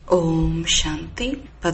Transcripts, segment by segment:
ஓம் சாந்தி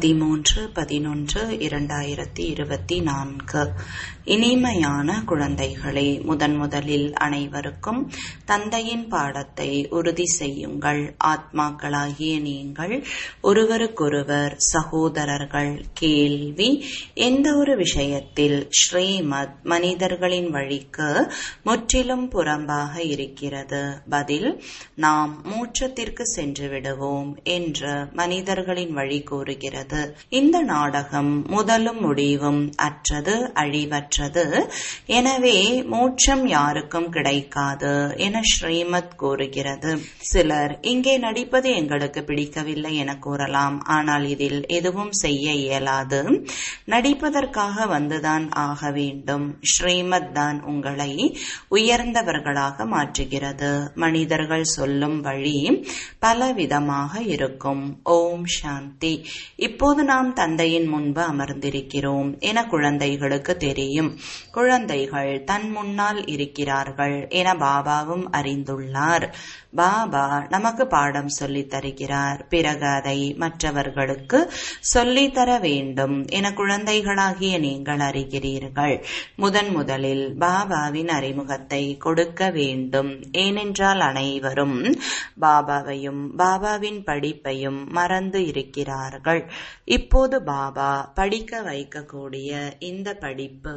13/11/2024. இனிமையான குழந்தைகளே, முதலில் அனைவருக்கும் தந்தையின் பாடத்தை உறுதி செய்யுங்கள். ஆத்மாக்களாகிய நீங்கள் ஒருவருக்கொருவர் சகோதரர்கள். கேள்வி: எந்த ஒரு விஷயத்தில் ஸ்ரீமத் மனிதர்களின் வழிக்கு முற்றிலும் புறம்பாக இருக்கிறது? பதில்: நாம் மோட்சத்திற்கு சென்று விடுவோம் என்று மனிதர்களின் வழி கூறுகிறது. இந்த நாடகம் முதலும் முடிவும் அற்றது, அழிவற்றது. எனவே மோட்சம் யாருக்கும் கிடைக்காது என ஸ்ரீமத் கூறுகிறது. சிலர் இங்கே நடிப்பது எங்களுக்கு பிடிக்கவில்லை என கூறலாம். ஆனால் இதில் எதுவும் செய்ய இயலாது. நடிப்பதற்காக வந்துதான் ஆக வேண்டும். ஸ்ரீமத் தான் உங்களை உயர்ந்தவர்களாக மாற்றுகிறது. மனிதர்கள் சொல்லும் வழி பலவிதமாக இருக்கும். ஓம் சாந்தி. இப்போது நாம் தந்தையின் முன்பு அமர்ந்திருக்கிறோம் என குழந்தைகளுக்கு தெரியும். குழந்தைகள் தன் முன்னால் இருக்கிறார்கள் என பாபாவும் அறிந்துள்ளார். பாபா நமக்கு பாடம் சொல்லித் தருகிறார். பிறகு அதை மற்றவர்களுக்கு சொல்லித்தர வேண்டும் என குழந்தைகளாகிய நீங்கள் அறிகிறீர்கள். முதலில் பாபாவின் அறிமுகத்தை கொடுக்க வேண்டும். ஏனென்றால் அனைவரும் பாபாவையும் பாபாவின் படிப்பையும் மறந்து இருக்கிறார்கள். இப்போது பாபா படிக்க வைக்கக்கூடிய இந்த படிப்பு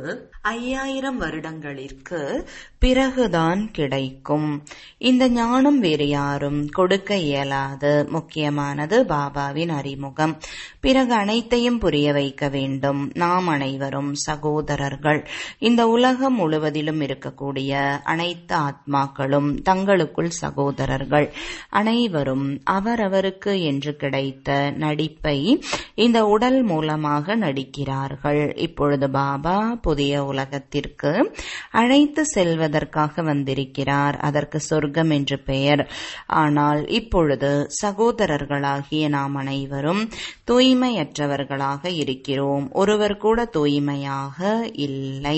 5000 வருடங்களிற்கு பிறகுதான் கிடைக்கும். இந்த ஞானம் வேறு யாரும் கொடுக்க இயலாது. முக்கியமானது பாபாவின் அறிமுகம். பிறகு அனைத்தையும் புரிய வைக்க வேண்டும். நாம் அனைவரும் சகோதரர்கள். இந்த உலகம் முழுவதிலும் இருக்கக்கூடிய அனைத்து ஆத்மாக்களும் தங்களுக்குள் சகோதரர்கள். அனைவரும் அவரவருக்கு என்று கிடைத்த நடிப்பை இந்த உடல் மூலமாக நடிக்கிறார்கள். இப்பொழுது பாபா புதிய உலகத்திற்கு அழைத்து செல்வதற்காக வந்திருக்கிறார். அதற்கு சொர்க்கம் என்று பெயர். ஆனால் இப்பொழுது சகோதரர்களாகிய நாம் அனைவரும் தூய்மையற்றவர்களாக இருக்கிறோம். ஒருவர் கூட தூய்மையாக இல்லை.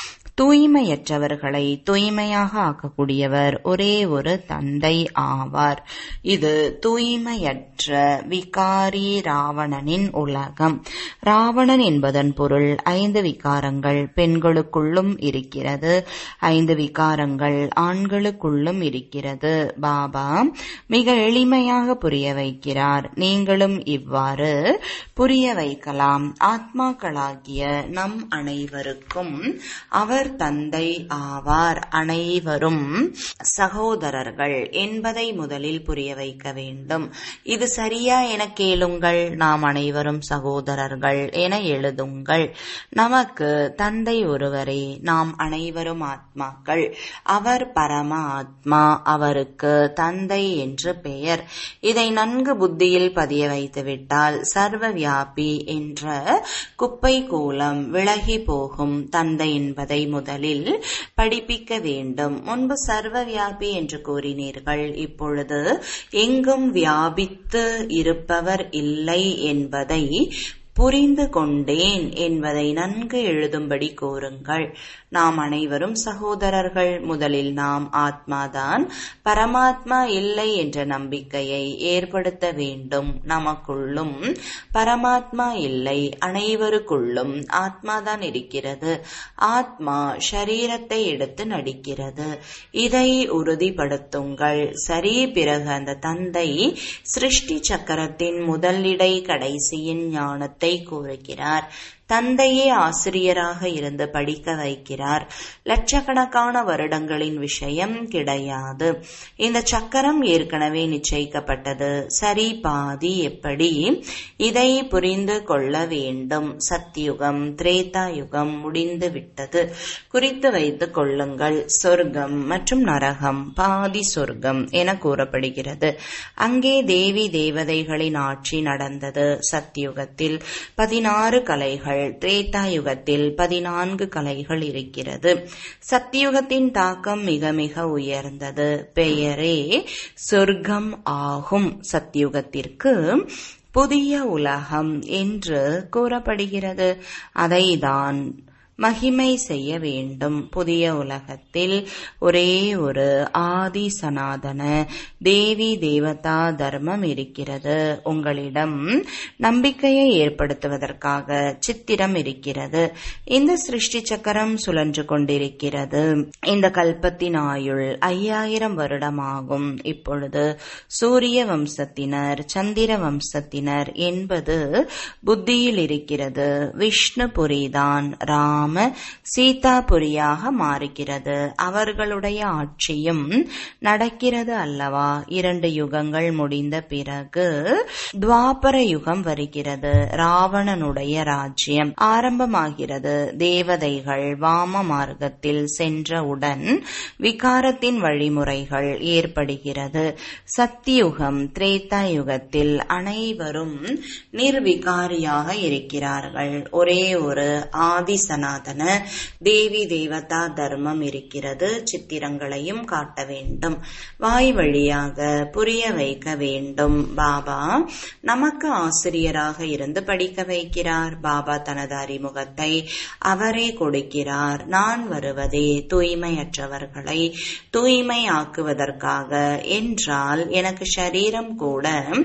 தூய்மையற்றவர்களை தூய்மையாக ஆக்கக்கூடியவர் ஒரே ஒரு தந்தை ஆவார். இது தூய்மையற்ற விகாரி ராவணனின் உலகம். ராவணன் என்பதன் பொருள் 5 விகாரங்கள் பெண்களுக்குள்ளும் இருக்கிறது, 5 விகாரங்கள் ஆண்களுக்குள்ளும் இருக்கிறது. பாபா மிக எளிமையாக புரிய வைக்கிறார். நீங்களும் இவ்வாறு புரிய வைக்கலாம். ஆத்மாக்களாகிய நம் அனைவருக்கும் அவர் தந்தை ஆவார். அனைவரும் சகோதரர்கள் என்பதை முதலில் புரிய வைக்க வேண்டும். இது சரியா என கேளுங்கள். நாம் அனைவரும் சகோதரர்கள் என எழுதுங்கள். நமக்கு தந்தை ஒருவரே. நாம் அனைவரும் ஆத்மாக்கள். அவர் பரம ஆத்மா. அவருக்கு தந்தை என்று பெயர். இதை நன்கு புத்தியில் பதிய வைத்துவிட்டால் சர்வ வியாபி என்ற குப்பை கூலம் விலகி போகும். தந்தை என்பதை முதலில் படிப்பிக்க வேண்டும். முன்பு சர்வ வியாபி என்று கூறினீர்கள். இப்பொழுது எங்கும் வியாபித்து இருப்பவர் இல்லை என்பதை புரிந்து கொண்டேன் என்பதை நன்கு எழுதும்படி கூறுங்கள். நாம் அனைவரும் சகோதரர்கள். முதலில் நாம் ஆத்மாதான், பரமாத்மா இல்லை என்ற நம்பிக்கையை ஏற்படுத்த வேண்டும். நமக்குள்ளும் பரமாத்மா இல்லை. அனைவருக்குள்ளும் ஆத்மாதான் இருக்கிறது. ஆத்மா ஷரீரத்தை எடுத்து நடிக்கிறது. இதை உறுதிப்படுத்துங்கள். சரி. பிறகு அந்த தந்தை சிருஷ்டி சக்கரத்தின் முதலிடை கடைசியின் ஞானத்தை கூறுகிறார். தந்தையே ஆசிரியராக இருந்து படிக்க வைக்கிறார். லட்சக்கணக்கான வருடங்களின் விஷயம் கிடையாது. இந்த சக்கரம் ஏற்கனவே நிச்சயிக்கப்பட்டது. சரி, பாதி எப்படி? இதை புரிந்து கொள்ள வேண்டும். சத்யுகம் திரேதா யுகம் முடிந்து விட்டது. குறித்து வைத்துக் கொள்ளுங்கள். சொர்க்கம் மற்றும் நரகம் பாதி சொர்க்கம் என கூறப்படுகிறது. அங்கே தேவி தேவதைகளின் ஆட்சி நடந்தது. சத்யுகத்தில் 16 கலைகள், திரேதா யுகத்தில் 14 கலைகள் இருக்கிறது. சத்தியுகத்தின் தாக்கம் மிக மிக உயர்ந்தது. பெயரே சொர்க்கம் ஆகும். சத்தியுகத்திற்கு புதிய உலகம் என்று கூறப்படுகிறது. அதைதான் மகிமை செய்ய வேண்டும். புதிய உலகத்தில் ஒரே ஒரு ஆதி சனாதன தேவி தேவதா தர்மம் இருக்கிறது. உங்களிடம் நம்பிக்கையை ஏற்படுத்துவதற்காக சித்திரம் இருக்கிறது. இந்த சிருஷ்டி சக்கரம் சுழன்று கொண்டிருக்கிறது. இந்த கல்பத்தின் ஆயுள் 5000 வருடமாகும். இப்பொழுது சூரிய வம்சத்தினர், சந்திர வம்சத்தினர் என்பது புத்தியில் இருக்கிறது. விஷ்ணுபுரிதான் ராம சீதாபுரியாக மாறுகிறது. அவர்களுடைய ஆட்சியும் நடக்கிறது அல்லவா? 2 யுகங்கள் முடிந்த பிறகு துவாபர யுகம் வருகிறது. ராவணனுடைய ராஜ்யம் ஆரம்பமாகிறது. தேவதைகள் வாம மார்க்கத்தில் சென்றவுடன் விகாரத்தின் வழிமுறைகள் ஏற்படுகிறது. சத்தியுகம் திரேதா யுகத்தில் அனைவரும் நிர்விகாரியாக இருக்கிறார்கள். ஒரே ஒரு ஆதி சனாதன தேவி தேவதா தர்மம் இருக்கிறது. சித்திரங்களையும் காட்ட வேண்டும். வாய் வழியாக புரிய வைக்க வேண்டும். பாபா நமக்கு ஆசிரியராக இருந்து படிக்க வைக்கிறார். பாபா தனது அறிமுகத்தை அவரே கொடுக்கிறார். நான் வருவதே தூய்மையற்றவர்களை தூய்மை ஆக்குவதற்காக என்றால் எனக்கு சரீரம் கூட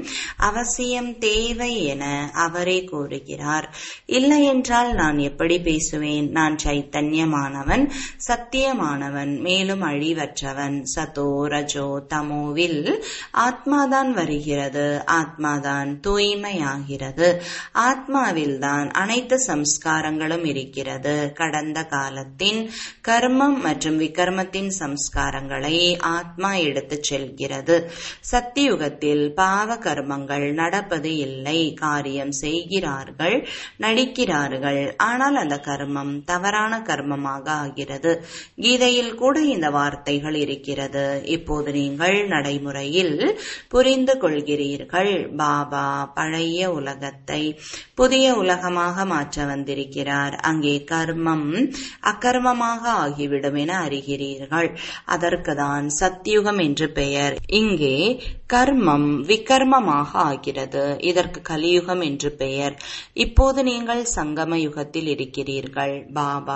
அவசியம் தேவை என அவரே கூறுகிறார். இல்லை என்றால் நான் எப்படி பேசுவேன்? நான் சைத்தன்யமானவன், சத்தியமானவன், மேலும் அழிவற்றவன். சதோ ரஜோ தமோவில் ஆத்மாதான் வருகிறது. ஆத்மாதான் தூய்மையாகிறது. ஆத்மாவில்தான் அனைத்து சம்ஸ்காரங்களும் இருக்கிறது. கடந்த காலத்தின் கர்மம் மற்றும் விகர்மத்தின் சம்ஸ்காரங்களை ஆத்மா எடுத்துச் செல்கிறது. சத்தியுகத்தில் பாவ கர்மங்கள் நடப்பது இல்லை. காரியம் செய்கிறார்கள், நடிக்கிறார்கள். ஆனால் அந்த கர்மம் தவறான கர்மமாக ஆகிறது. கீதையில் கூட இந்த வார்த்தைகள் இருக்கிறது. இப்போது நீங்கள் நடைமுறையில் புரிந்து கொள்கிறீர்கள். பாபா பழைய உலகத்தை புதிய உலகமாக மாற்ற வந்திருக்கிறார். அங்கே கர்மம் அகர்மமாக ஆகிவிடும் என அறிகிறீர்கள். அதற்குதான் சத்தியுகம் என்று பெயர். இங்கே கர்மம் விகர்மமாக ஆகிறது. இதற்கு கலியுகம் என்று பெயர். இப்போது நீங்கள் சங்கம யுகத்தில் இருக்கிறீர்கள். பாபா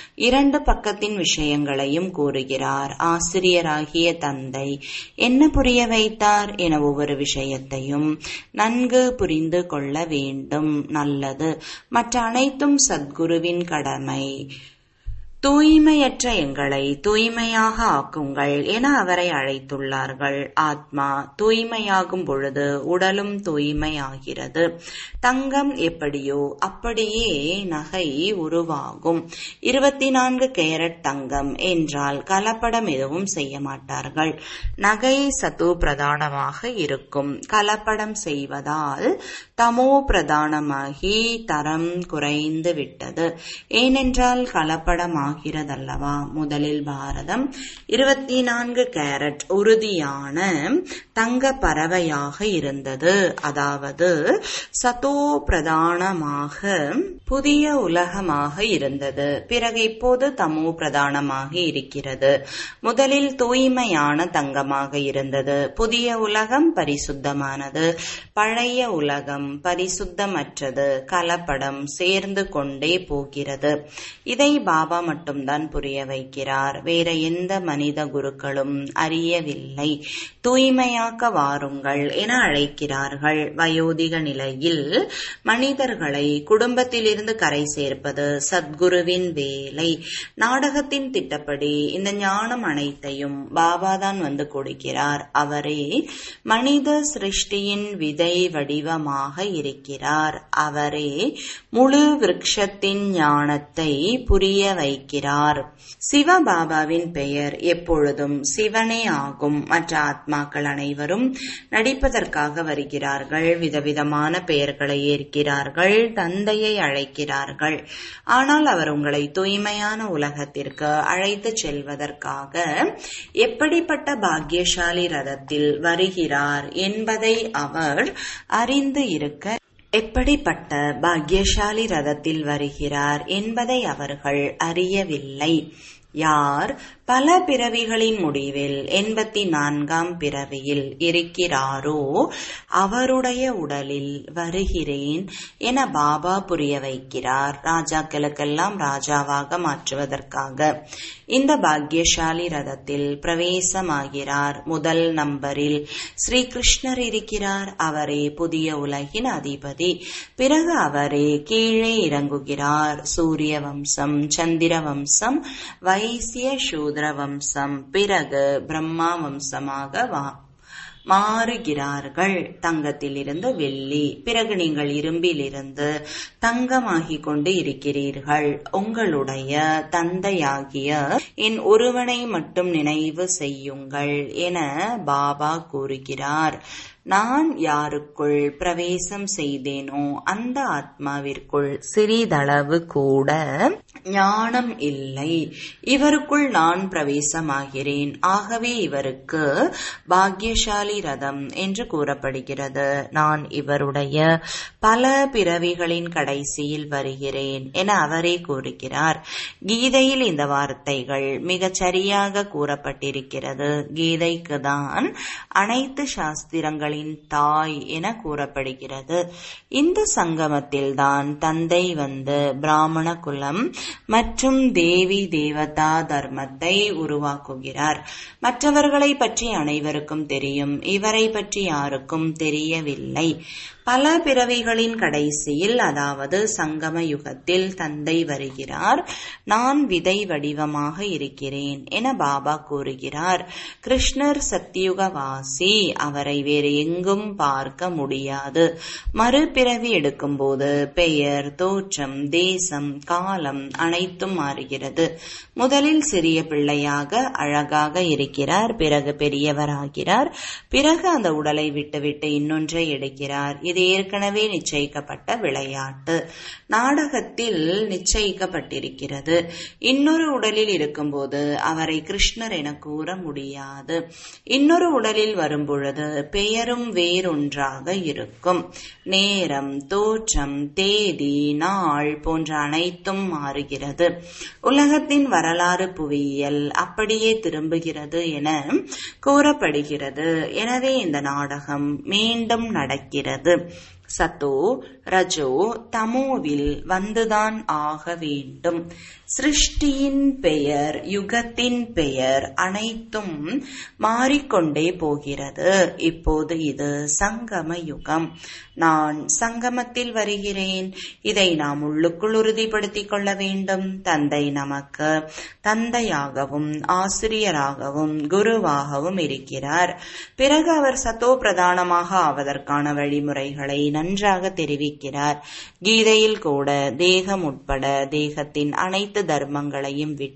2 பக்கத்தின் விஷயங்களையும் கூறுகிறார். ஆசிரியராகிய தந்தை என்ன புரிய வைத்தார் என ஒவ்வொரு விஷயத்தையும் நன்கு புரிந்து கொள்ள வேண்டும். நல்லது. மற்ற அனைத்தும் சத்குருவின் கடமை. தூய்மையற்ற எங்களை தூய்மையாக ஆக்குங்கள் என அவரை அழைத்துள்ளார்கள். ஆத்மா தூய்மையாகும் பொழுது உடலும் தூய்மையாகிறது. தங்கம் எப்படியோ அப்படியே நகை உருவாகும். 24 கேரட் தங்கம் என்றால் கலப்படம் எதுவும் செய்ய மாட்டார்கள். நகை சத்து பிரதானமாக இருக்கும். கலப்படம் செய்வதால் தமோ பிரதானமாகி தரம் குறைந்து விட்டது. ஏனென்றால் கலப்படமாக ஆகிறதல்லவா. முதலில் பாரதம் 24 கேரட் உறுதியான தங்க பறவையாக இருந்தது. அதாவது சதோ பிரதானமாக புதிய உலகமாக இருந்தது. பிறகு இப்போது தமோ பிரதானமாக இருக்கிறது. முதலில் தூய்மையான தங்கமாக இருந்தது. புதிய உலகம் பரிசுத்தமானது. பழைய உலகம் பரிசுத்தமற்றது. கலப்படம் சேர்ந்து கொண்டே போகிறது. இதை பாபா மட்டும்தான் புரிய வைக்கிறார். வேற எந்த மனித குருக்களும் அறியவில்லை. தூய்மையாக்க வாருங்கள் என அழைக்கிறார்கள். வயோதிக நிலையில் மனிதர்களை குடும்பத்திலிருந்து கரை சேர்ப்பது சத்குருவின் வேலை. நாடகத்தின் திட்டப்படி இந்த ஞானம் அனைத்தையும் பாபாதான் வந்து கொடுக்கிறார். அவரே மனித சிருஷ்டியின் விதை வடிவமாக இருக்கிறார். அவரே முழு விருட்சத்தின் ஞானத்தை புரிய வைக்கிறார். சிவபாபாவின் பெயர் எப்பொழுதும் சிவனே ஆகும். மற்ற ஆத்மாக்கள் அனைவரும் நடிப்பதற்காக வருகிறார்கள். விதவிதமான பெயர்களை ஏற்கிறார்கள். தந்தையை அழைக்கிறார்கள். ஆனால் அவர் உங்களை தூய்மையான உலகத்திற்கு அழைத்துச் செல்வதற்காக எப்படிப்பட்ட பாக்கியசாலி ரதத்தில் வருகிறார் என்பதை அவர் அறிந்து இருக்க எப்படிப்பட்ட பாக்கியசாலி ரதத்தில் வருகிறார் என்பதை அவர்கள் அறியவில்லை. யார் பல பிறவிகளின் முடிவில் 84ஆம் பிறவியில் இருக்கிறாரோ அவருடைய உடலில் வருகிறேன் என பாபா புரிய வைக்கிறார். ராஜாக்களுக்கெல்லாம் ராஜாவாக மாற்றுவதற்காக இந்த பாக்யசாலி ரதத்தில் பிரவேசமாகிறார். முதல் நம்பரில் ஸ்ரீ கிருஷ்ணர் இருக்கிறார். அவரே புதிய உலகின் அதிபதி. பிறகு அவரே கீழே இறங்குகிறார். சூரிய வம்சம், சந்திர வம்சம், வைசிய சூத்ர வம்சம், பிறகு பிரம்மா வம்சமாக மாறுகிறார்கள். தங்கத்திலிருந்து வெள்ளி, பிறகு நீங்கள் இரும்பிலிருந்து தங்கமாகிக் கொண்டு இருக்கிறீர்கள். உங்களுடைய தந்தையாகிய என் ஒருவனை மட்டும் நினைவு செய்யுங்கள் என பாபா கூறுகிறார். நான் யாருக்குள் பிரவேசம் செய்தேனோ அந்த ஆத்மாவிற்குள் சிறிதளவு கூட ஞானம் இல்லை. இவருக்குள் நான் பிரவேசமாகிறேன். ஆகவே இவருக்கு பாக்யசாலி ரதம் என்று கூறப்படுகிறது. நான் இவருடைய பல பிறவிகளின் கடைசியில் வருகிறேன் என அவரே கூறுகிறார். கீதையில் இந்த வார்த்தைகள் மிகச் சரியாக கூறப்பட்டிருக்கிறது. கீதைக்கு தான் அனைத்து சாஸ்திரங்கள் தாய் என கூறப்படுகிறது. இந்த சங்கமத்தில் தான் தந்தை வந்து பிராமண குலம் மற்றும் தேவி தேவதா தர்மத்தை உருவாக்குகிறார். மற்றவர்களை பற்றி அனைவருக்கும் தெரியும், இவரை பற்றி யாருக்கும் தெரியவில்லை. பல பிறவிகளின் கடைசியில், அதாவது சங்கம யுகத்தில் தந்தை வருகிறார். நான் விதை வடிவமாக இருக்கிறேன் என பாபா கூறுகிறார். கிருஷ்ணர் சத்தியுகவாசி. அவரை வேறு எங்கும் பார்க்க முடியாது. மறுபிறவி எடுக்கும்போது பெயர், தோற்றம், தேசம், காலம் அனைத்தும் மாறுகிறது. முதலில் சிறிய பிள்ளையாக அழகாக இருக்கிறார். பிறகு பெரியவராகிறார். பிறகு அந்த உடலை விட்டுவிட்டு இன்னொன்றை எடுக்கிறார். இது ஏற்கனவே நிச்சயிக்கப்பட்ட விளையாட்டு. நாடகத்தில் நிச்சயிக்கப்பட்டிருக்கிறது. இன்னொரு உடலில் இருக்கும்போது அவரை கிருஷ்ணர் என கூற முடியாது. இன்னொரு உடலில் வரும்பொழுது பெயரும் வேறொன்றாக இருக்கும். நேரம், தோற்றம், தேதி, நாள் போன்ற அனைத்தும் மாறுகிறது. உலகத்தின் வரலாறு, புவியியல் அப்படியே திரும்புகிறது என கூறப்படுகிறது. எனவே இந்த நாடகம் மீண்டும் நடக்கிறது. சத்தோ ரஜோ தமோவில் வந்துதான் ஆக வேண்டும். சிருஷ்டியின் பெயர், யுகத்தின் பெயர் அனைத்தும் மாறிக்கொண்டே போகிறது. இப்போது இது சங்கம யுகம். நான் சங்கமத்தில் வருகிறேன். இதை நாம் உள்ளுக்குள் உறுதிப்படுத்திக் கொள்ள வேண்டும். தந்தை நமக்கு தந்தையாகவும் ஆசிரியராகவும் குருவாகவும் இருக்கிறார். பிறகு அவர் சத்தோ பிரதானமாக ஆவதற்கான வழிமுறைகளை நன்றாக தெரிவிக்கிறார். கீதையில் கூட தேகம் உட்பட தேகத்தின் அனைத்து தர்மங்களையும் விட்டு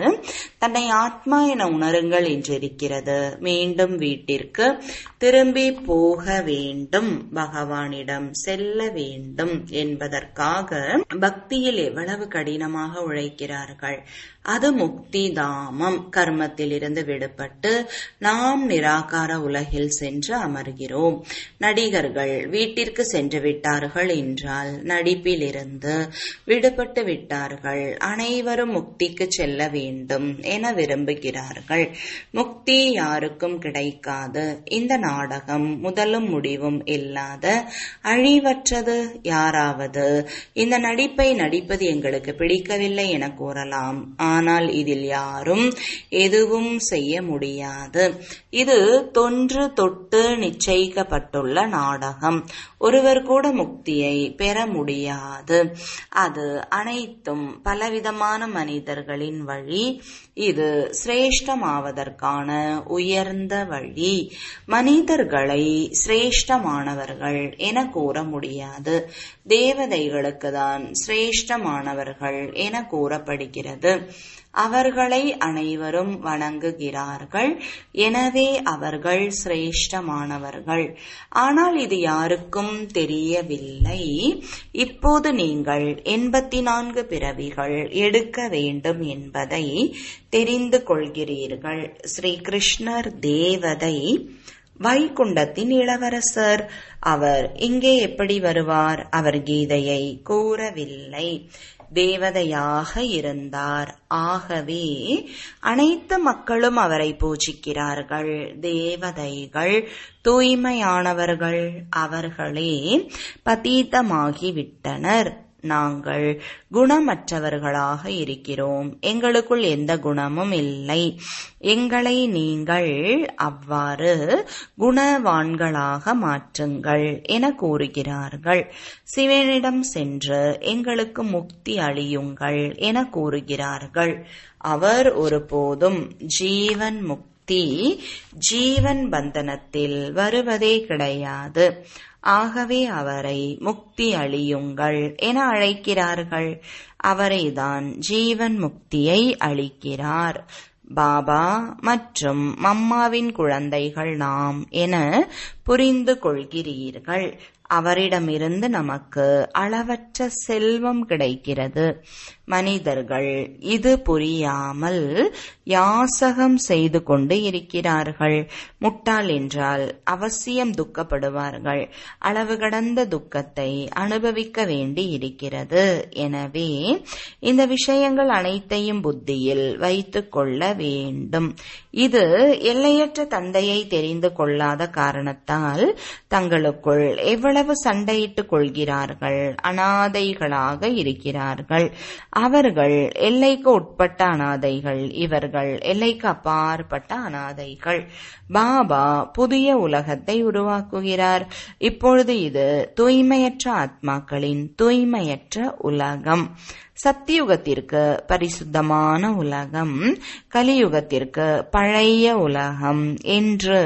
தன்னை ஆத்மா என உணருங்கள் என்றிருக்கிறது. மீண்டும் வீட்டிற்கு திரும்பி போக வேண்டும், பகவானிடம் செல்ல வேண்டும் என்பதற்காக பக்தியில் எவ்வளவு கடினமாக உழைக்கிறார்கள். அது முக்தி தாமம். கர்மத்திலிருந்து விடுபட்டு நாம் நிராகார உலகில் சென்று அமர்கிறோம். நடிகர்கள் வீட்டிற்கு சென்று விட்டார்கள் என்றால் நடிப்பிலிருந்து விடுபட்டு விட்டார்கள். அனைவரும் முக்திக்கு செல்ல வேண்டும் என விரும்புகிறார்கள். முக்தி யாருக்கும் கிடைக்காது. இந்த நாடகம் முதலும் முடிவும் இல்லாத அழிவற்றது. யாராவது இந்த நடிப்பை நடிப்பது எங்களுக்கு பிடிக்கவில்லை என கூறலாம். ஆனால் இதில் யாரும் எதுவும் செய்ய முடியாது. இது தொன்று தொட்டு நிச்சயிக்கப்பட்டுள்ள நாடகம். ஒருவர் கூட முக்தியை பெற முடியாது. அது அனைத்தும் பலவிதமான மனிதர்களின் வழி. இது சிரேஷ்டமாவதற்கான உயர்ந்த வழி. மனிதர்களை சிரேஷ்டமானவர்கள் என கூற முடியாது. தேவதைகளுக்கு தான் சிரேஷ்டமானவர்கள் என கூறப்படுகிறது. அவர்களை அனைவரும் வணங்குகிறார்கள். எனவே அவர்கள் சிரேஷ்டமானவர்கள். ஆனால் இது யாருக்கும் தெரியவில்லை. இப்போது நீங்கள் 84 பிறவிகள் எடுக்க வேண்டும் என்பதை தெரிந்து கொள்கிறீர்கள். ஸ்ரீ கிருஷ்ணர் தேவதை, வைகுண்டத்தின் இளவரசர். அவர் இங்கே எப்படி வருவார்? அவர் கீதையை கூறவில்லை. தேவதையாக இருந்தார். ஆகவே அனைத்து மக்களும் அவரை பூஜிக்கிறார்கள். தேவதைகள் தூய்மையானவர்கள். அவர்களே பதீதமாகிவிட்டனர். நாங்கள் குணமற்றவர்களாக இருக்கிறோம். எங்களுக்குள் எந்த குணமும் இல்லை. எங்களை நீங்கள் அவ்வாறு குணவான்களாக மாற்றுங்கள் என கூறுகிறார்கள். சிவனிடம் சென்று எங்களுக்கு முக்தி அளியுங்கள் என கூறுகிறார்கள். அவர் ஒருபோதும் ஜீவன் முக்தி, ஜீவன் பந்தனத்தில் வருவதே கிடையாது. ஆகவே அவரை முக்தி அளியுங்கள் என அழைக்கிறார்கள். அவரைதான் ஜீவன் முக்தியை அளிக்கிறார். பாபா மற்றும் மம்மாவின் குழந்தைகள் நாம் என புரிந்து கொள்கிறீர்கள். அவரிடமிருந்து நமக்கு அளவற்ற செல்வம் கிடைக்கிறது. மனிதர்கள் இது புரியாமல் யாசகம் செய்து கொண்டு இருக்கிறார்கள். முட்டாள் என்றால் அவசியம் துக்கப்படுவார்கள். அளவு கடந்த துக்கத்தை அனுபவிக்க வேண்டி இருக்கிறது. எனவே இந்த விஷயங்கள் அனைத்தையும் புத்தியில் வைத்துக் கொள்ள வேண்டும். இது எல்லையற்ற தந்தையை தெரிந்து கொள்ளாத காரணத்தால் தங்களுக்குள் எவ்வளவு சண்டையிட்டுக் கொள்கிறார்கள். அனாதைகளாக இருக்கிறார்கள். அவர்கள் எல்லைக்கு உட்பட்ட அனாதைகள். இவர்கள் எல்லைக்கு அப்பாற்பட்ட அனாதைகள். பாபா புதிய உலகத்தை உருவாக்குகிறார். இப்பொழுது இது தூய்மையற்ற ஆத்மாக்களின் தூய்மையற்ற உலகம். சத்தியுகத்திற்கு பரிசுத்தமான உலகம், கலியுகத்திற்கு பழைய உலகம் என்று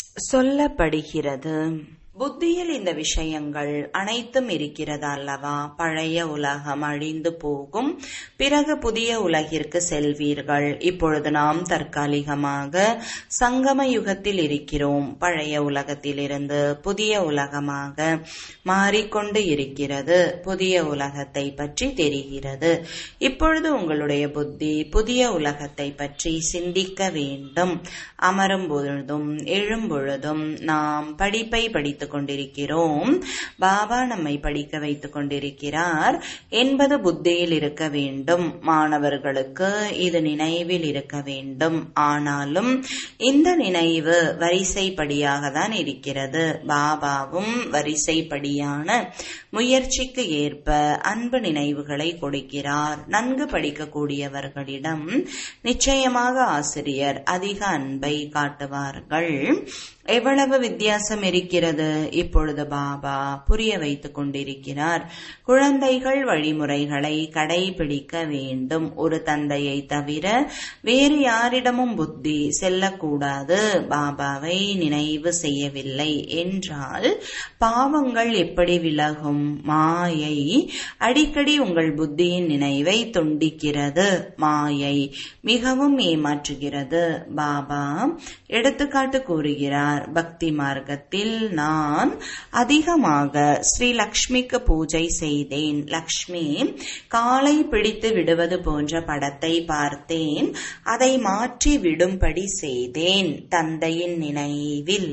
சொல்லப்படுகிறது. புத்தியில் இந்த விஷயங்கள் அனைத்தும் இருக்கிறது அல்லவா? பழைய உலகம் அழிந்து போகும். பிறகு புதிய உலகிற்கு செல்வீர்கள். இப்பொழுது நாம் தற்காலிகமாக சங்கம யுகத்தில் இருக்கிறோம். பழைய உலகத்திலிருந்து புதிய உலகமாக மாறிக்கொண்டு இருக்கிறது. புதிய உலகத்தை பற்றி தெரிகிறது. இப்பொழுது உங்களுடைய புத்தி புதிய உலகத்தை பற்றி சிந்திக்க வேண்டும். அமரும் பொழுதும் எழும் பொழுதும் நாம் படிப்பை படித்து கொண்டிருக்கிறோம். பாபா நம்மை படிக்க வைத்துக் கொண்டிருக்கிறார் என்பது புத்தியில் இருக்க வேண்டும். மாணவர்களுக்கு இது நினைவில் இருக்க வேண்டும். ஆனாலும் இந்த நினைவு வரிசைப்படியாக தான் இருக்கிறது. பாபாவும் வரிசைப்படியான முயற்சிக்கு ஏற்ப அன்பு நினைவுகளை கொடுக்கிறார். நன்கு படிக்கக்கூடியவர்களிடம் நிச்சயமாக ஆசிரியர் அதிக அன்பை காட்டுவார்கள். எவ்வளவு வித்தியாசம் இருக்கிறது! இப்பொழுது பாபா புரிய வைத்துக் கொண்டிருக்கிறார். குழந்தைகள் வழிமுறைகளை கடைபிடிக்க வேண்டும். ஒரு தந்தையை தவிர வேறு யாரிடமும் புத்தி செல்லக்கூடாது. பாபாவை நினைவு செய்யவில்லை என்றால் பாவங்கள் எப்படி விலகும்? மாயை அடிக்கடி உங்கள் புத்தியின் நினைவை துண்டிக்கிறது. மாயை மிகவும் ஏமாற்றுகிறது. பாபா எடுத்துக்காட்டு கூறுகிறார். பக்தி மார்க்கத்தில் நான் அதிகமாக ஸ்ரீ லக்ஷ்மிக்கு பூஜை செய்தேன். லக்ஷ்மி காலை பிடித்து விடுவது போன்ற படத்தை பார்த்தேன். அதை மாற்றி விடும்படி செய்தேன். தந்தையின் நினைவில்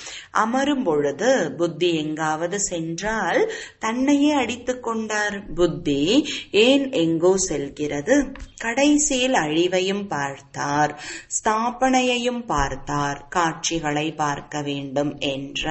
அமரும் பொழுது புத்தி எங்காவது சென்றால் தன்னையே அடித்துக் கொண்டார். புத்தி ஏன் எங்கோ செல்கிறது? கடைசியில் அழிவையும் பார்த்தார், ஸ்தாபனையையும் பார்த்தார். காட்சிகளை பார்க்க வேண்டும் என்ற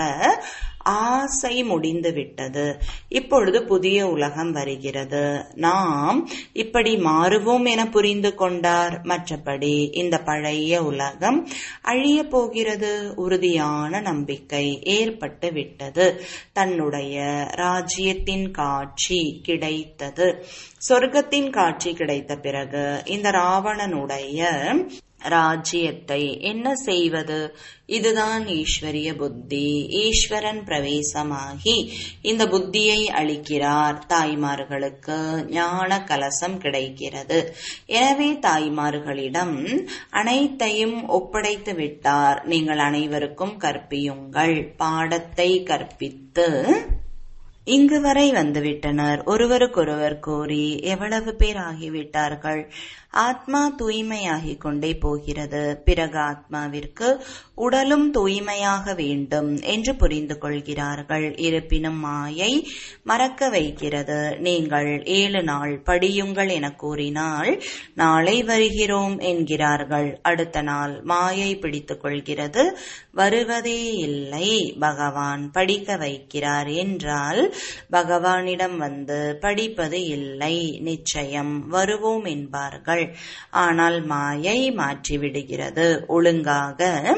ஆசை முடிந்துவிட்டது. இப்பொழுது புதிய உலகம் வருகிறது. நாம் இப்படி மாறுவோம் என புரிந்து கொண்டார். மற்றபடி இந்த பழைய உலகம் அழிய போகிறது. உறுதியான நம்பிக்கை ஏற்பட்டு விட்டது. தன்னுடைய ராஜ்யத்தின் காட்சி கிடைத்தது. சொர்க்கத்தின் காட்சி கிடைத்த பிறகு இந்த ராவணனுடைய ராஜ்யத்தை என்ன செய்வது? இதுதான் ஈஸ்வரிய புத்தி. ஈஸ்வரன் பிரவேசமாகி இந்த புத்தியை அளிக்கிறார். தாய்மார்களுக்கு ஞான கலசம் கிடைக்கிறது. எனவே தாய்மார்களிடம் அனைத்தையும் ஒப்படைத்து விட்டார். நீங்கள் அனைவருக்கும் கற்பியுங்கள். பாடத்தை கற்பித்து இங்கு வரை வந்துவிட்டனர். ஒருவருக்கொருவர் கூறி எவ்வளவு பேர் ஆகிவிட்டார்கள். ஆத்மா தூய்மையாகிக் கொண்டே போகிறது. பிறகு ஆத்மாவிற்கு உடலும் தூய்மையாக வேண்டும் என்று புரிந்து கொள்கிறார்கள். இருப்பினும் மாயை மறக்க வைக்கிறது. நீங்கள் 7 நாள் படியுங்கள் என கூறினால் நாளை வருகிறோம் என்கிறார்கள். அடுத்த நாள் மாயை பிடித்துக் கொள்கிறது. வருவதே இல்லை. பகவான் படிக்க வைக்கிறார் என்றால் பகவானிடம் வந்து படிப்பது இல்லை. நிச்சயம் வருவோம் என்பார்கள். ஆனால் மாயை மாற்றிவிடுகிறது. ஒழுங்காக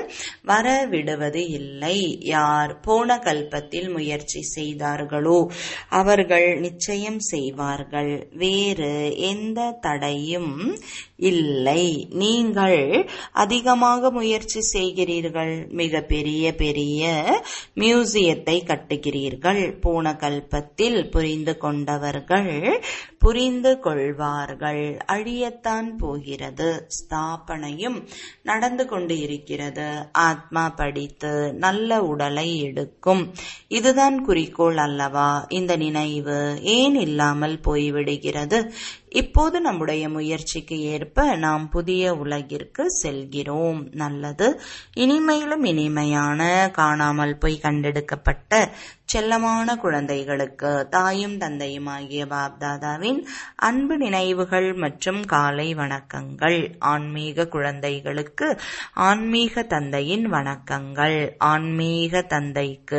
வர விடுவது இல்லை. யார் போன கல்பத்தில் முயற்சி செய்தார்களோ அவர்கள் நிச்சயம் செய்வார்கள். வேறு எந்த தடையும் இல்லை. நீங்கள் அதிகமாக முயற்சி செய்கிறீர்கள். மிக பெரிய பெரிய மியூசியத்தை கட்டுகிறீர்கள். போன கல்பத்தில் புரிந்து கொண்டவர்கள் புரிந்து கொள்வார்கள். அழியத்தான் போகிறது. ஸ்தாபனையும் நடந்து கொண்டு இருக்கிறது. ஆத்மா படித்து நல்ல உடலை எடுக்கும். இதுதான் குறிக்கோள் அல்லவா? இந்த நினைவு ஏன் இல்லாமல் போய்விடுகிறது? இப்போது நம்முடைய முயற்சிக்கு ஏற்ப நாம் புதிய உலகிற்கு செல்கிறோம். நல்லது. இனிமையிலும் இனிமையான காணாமல் போய் கண்டெடுக்கப்பட்ட செல்லமான குழந்தைகளுக்கு தாயும் தந்தையும் ஆகிய பாப்தாதாவின் அன்பு நினைவுகள் மற்றும் காலை வணக்கங்கள். ஆன்மீக குழந்தைகளுக்கு ஆன்மீக தந்தையின் வணக்கங்கள். ஆன்மீக தந்தைக்கு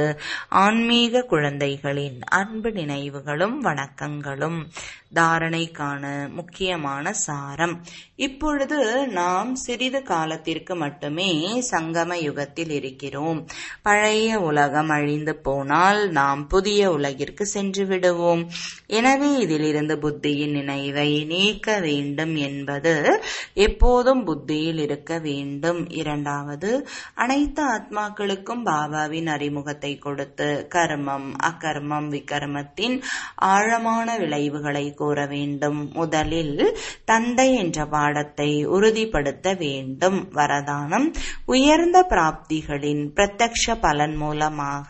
ஆன்மீக குழந்தைகளின் அன்பு நினைவுகளும் வணக்கங்களும். தாரணைக்கான முக்கியமான சாரம். இப்பொழுது நாம் சிறிது காலத்திற்கு மட்டுமே சங்கம யுகத்தில் இருக்கிறோம். பழைய உலகம் அழிந்து போனால் நாம் புதிய உலகிற்கு சென்று விடுவோம். எனவே இதிலிருந்து புத்தியின் நினைவை நீக்க வேண்டும் என்பது எப்போதும் புத்தியில் இருக்க வேண்டும். இரண்டாவது, அனைத்து ஆத்மாக்களுக்கும் பாபாவின் அறிமுகத்தை கொடுத்து கர்மம் அகர்மம் விகர்மத்தின் ஆழமான விளைவுகளை கூற வேண்டும். முதலில் தந்தை என்ற பாடத்தை உறுதிப்படுத்த வேண்டும். வரதானம்: உயர்ந்த பிராப்திகளின் பிரத்யக்ஷ பலன் மூலமாக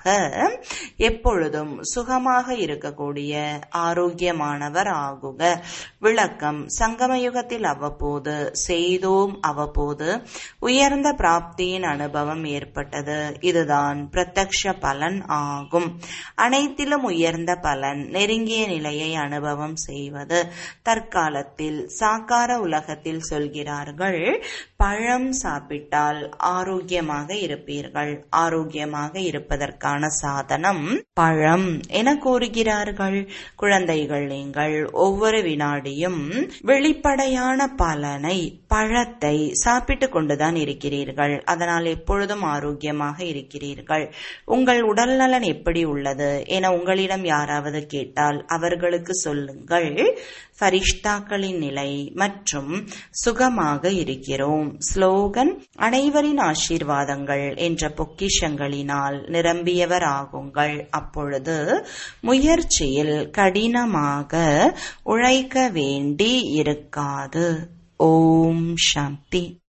எப்பொழுதும் சுகமாக இருக்கக்கூடிய ஆரோக்கியமானவர் ஆகுக. விளக்கம்: சங்கமயுகத்தில் அவ்வப்போது செய்தோம், அவ்வப்போது உயர்ந்த பிராப்தியின் அனுபவம் ஏற்பட்டது. இதுதான் பிரத்யக்ஷ பலன் ஆகும். அனைத்திலும் உயர்ந்த பலன் நெருங்கிய நிலையை அனுபவம் செய்வது. தற்காலத்தில் சாக்கார உலகத்தில் சொல்கிறார்கள், பழம் சாப்பிட்டால் ஆரோக்கியமாக இருப்பீர்கள். ஆரோக்கியமாக இருப்பதற்கான சாதனம் பழம் என கூறுகிறார்கள். குழந்தைகள், நீங்கள் ஒவ்வொரு வினாடியும் வெளிப்படையான பலனை, பழத்தை சாப்பிட்டு கொண்டுதான் இருக்கிறீர்கள். அதனால் எப்பொழுதும் ஆரோக்கியமாக இருக்கிறீர்கள். உங்கள் உடல் நலன் எப்படி உள்ளது என உங்களிடம் யாராவது கேட்டால் அவர்களுக்கு சொல்லுங்கள், ஃபரிஷ்தாக்களின் நிலை மற்றும் சுகமாக இருக்கிறோம். ஸ்லோகன்: அனைவரின் ஆசீர்வாதங்கள் என்ற பொக்கிஷங்களினால் நிரம்பியவர் ஆகுங்கள். அப்பொழுது முயற்சியில் கடினமாக உழைக்க வேண்டி இருக்காது. ஓம் சாந்தி.